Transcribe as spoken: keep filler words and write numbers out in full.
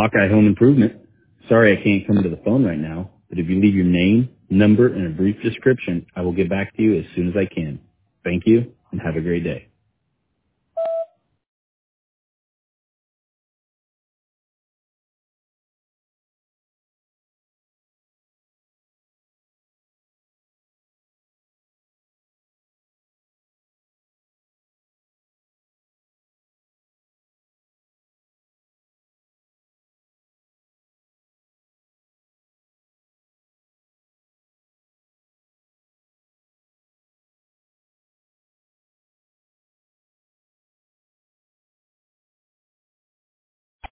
Hawkeye Home Improvement. Sorry I can't come to the phone right now, but if you leave your name, number, and a brief description, I will get back to you as soon as I can. Thank you, and have a great day.